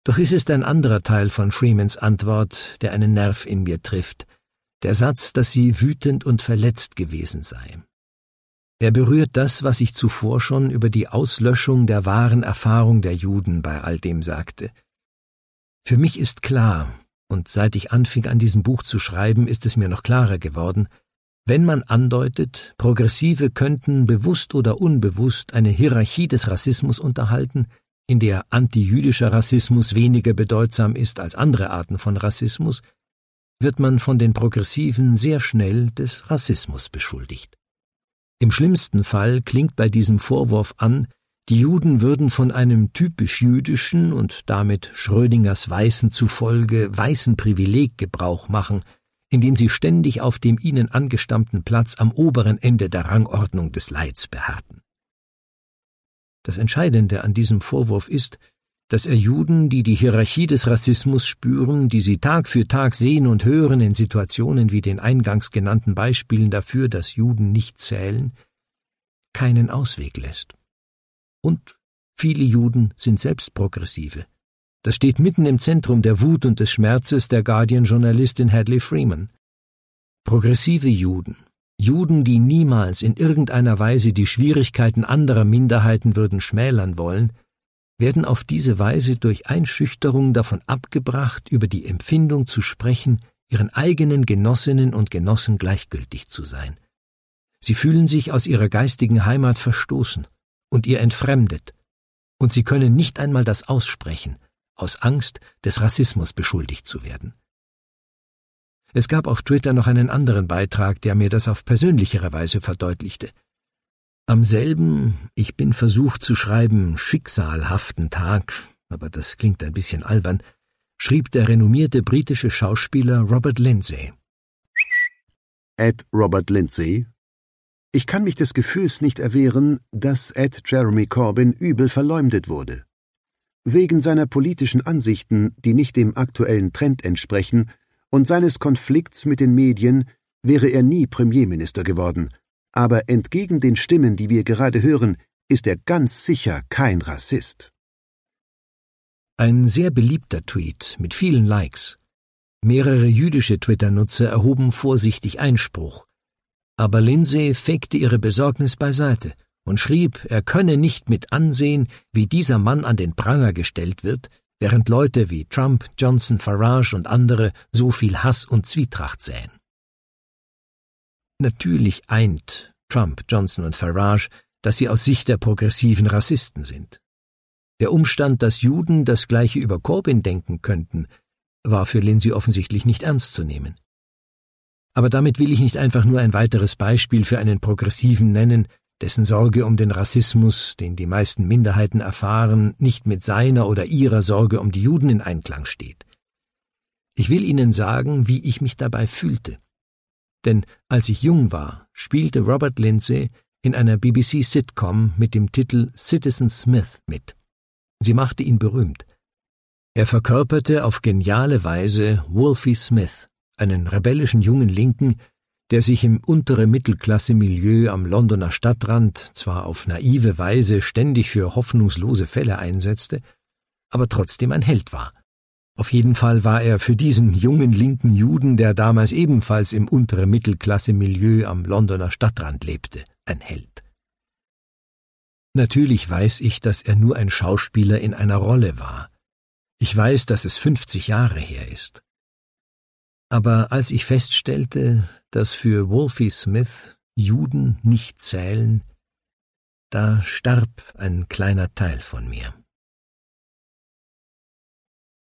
Doch es ist ein anderer Teil von Freemans Antwort, der einen Nerv in mir trifft, der Satz, dass sie wütend und verletzt gewesen sei. Er berührt das, was ich zuvor schon über die Auslöschung der wahren Erfahrung der Juden bei all dem sagte. Für mich ist klar, und seit ich anfing an diesem Buch zu schreiben, ist es mir noch klarer geworden, wenn man andeutet, Progressive könnten bewusst oder unbewusst eine Hierarchie des Rassismus unterhalten, in der antijüdischer Rassismus weniger bedeutsam ist als andere Arten von Rassismus, wird man von den Progressiven sehr schnell des Rassismus beschuldigt. Im schlimmsten Fall klingt bei diesem Vorwurf an, die Juden würden von einem typisch jüdischen und damit Schrödingers Weißen zufolge weißen Privileg Gebrauch machen, indem sie ständig auf dem ihnen angestammten Platz am oberen Ende der Rangordnung des Leids beharrten. Das Entscheidende an diesem Vorwurf ist, dass er Juden, die die Hierarchie des Rassismus spüren, die sie Tag für Tag sehen und hören in Situationen wie den eingangs genannten Beispielen dafür, dass Juden nicht zählen, keinen Ausweg lässt. Und viele Juden sind selbst Progressive. Das steht mitten im Zentrum der Wut und des Schmerzes der Guardian-Journalistin Hadley Freeman. Progressive Juden, Juden, die niemals in irgendeiner Weise die Schwierigkeiten anderer Minderheiten würden schmälern wollen, werden auf diese Weise durch Einschüchterung davon abgebracht, über die Empfindung zu sprechen, ihren eigenen Genossinnen und Genossen gleichgültig zu sein. Sie fühlen sich aus ihrer geistigen Heimat verstoßen und ihr entfremdet, und sie können nicht einmal das aussprechen, aus Angst, des Rassismus beschuldigt zu werden. Es gab auf Twitter noch einen anderen Beitrag, der mir das auf persönlichere Weise verdeutlichte. Am selben, ich bin versucht zu schreiben, schicksalhaften Tag, aber das klingt ein bisschen albern, schrieb der renommierte britische Schauspieler Robert Lindsay. @Robert Lindsay. Ich kann mich des Gefühls nicht erwehren, dass Jeremy Corbyn übel verleumdet wurde. Wegen seiner politischen Ansichten, die nicht dem aktuellen Trend entsprechen, und seines Konflikts mit den Medien wäre er nie Premierminister geworden. Aber entgegen den Stimmen, die wir gerade hören, ist er ganz sicher kein Rassist. Ein sehr beliebter Tweet mit vielen Likes. Mehrere jüdische Twitter-Nutzer erhoben vorsichtig Einspruch. Aber Lindsay fegte ihre Besorgnis beiseite und schrieb, er könne nicht mit ansehen, wie dieser Mann an den Pranger gestellt wird, während Leute wie Trump, Johnson, Farage und andere so viel Hass und Zwietracht säen. Natürlich eint Trump, Johnson und Farage, dass sie aus Sicht der progressiven Rassisten sind. Der Umstand, dass Juden das Gleiche über Corbyn denken könnten, war für Lindsay offensichtlich nicht ernst zu nehmen. Aber damit will ich nicht einfach nur ein weiteres Beispiel für einen Progressiven nennen, dessen Sorge um den Rassismus, den die meisten Minderheiten erfahren, nicht mit seiner oder ihrer Sorge um die Juden in Einklang steht. Ich will Ihnen sagen, wie ich mich dabei fühlte. Denn als ich jung war, spielte Robert Lindsay in einer BBC-Sitcom mit dem Titel Citizen Smith mit. Sie machte ihn berühmt. Er verkörperte auf geniale Weise Wolfie Smith, einen rebellischen jungen Linken, der sich im untere Mittelklasse-Milieu am Londoner Stadtrand zwar auf naive Weise ständig für hoffnungslose Fälle einsetzte, aber trotzdem ein Held war. Auf jeden Fall war er für diesen jungen linken Juden, der damals ebenfalls im untere Mittelklasse-Milieu am Londoner Stadtrand lebte, ein Held. Natürlich weiß ich, dass er nur ein Schauspieler in einer Rolle war. Ich weiß, dass es 50 Jahre her ist. Aber als ich feststellte, dass für Wolfie Smith Juden nicht zählen, da starb ein kleiner Teil von mir.